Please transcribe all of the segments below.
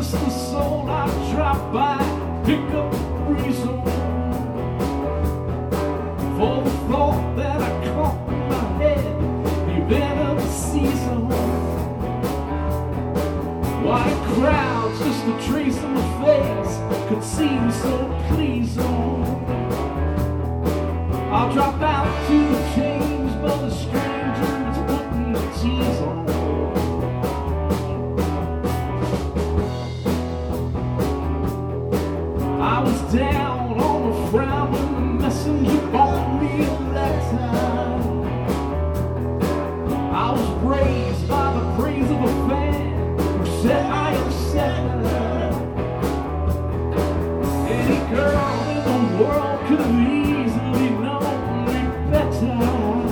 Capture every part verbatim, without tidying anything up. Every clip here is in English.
restless soul, I drop by, pick up the reason for the thought that I caught in my head, the event of the season. Why crowds, just a trace of my face, could seem so pleasing. I'll drop out to the change, but the stranger is putting the tease on. I was down on the frown when the messenger brought me a letter. I was raised by the praise of a fan who said I am seven. Any girl in the world could have easily known me better.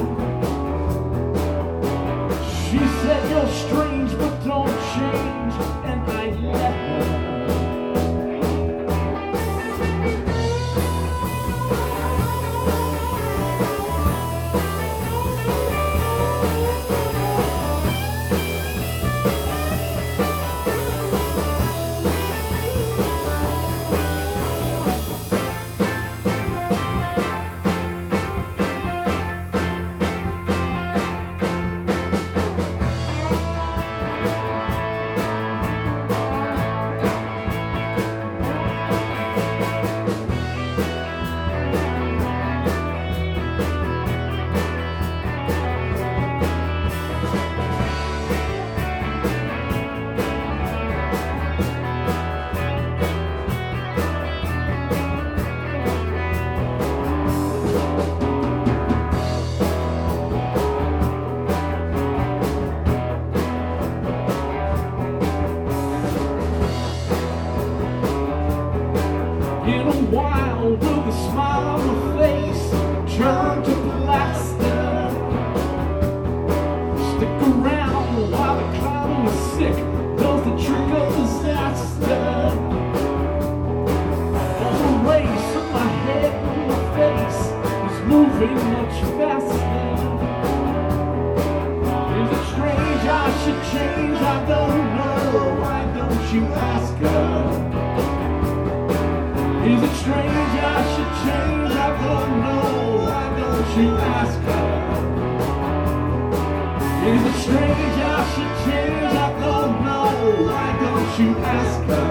She said you're strange but don't change, and I let her. In a while, will the smile on my face turn to plastic? Stick around while the clown is sick does the trick of disaster. On the race of my head and my face is moving much faster. Is it strange I should change? I don't know. Why don't you ask her? Is it strange I should change? I don't know. Why don't you ask her? Is it strange I should change? I don't know. Why don't you ask her?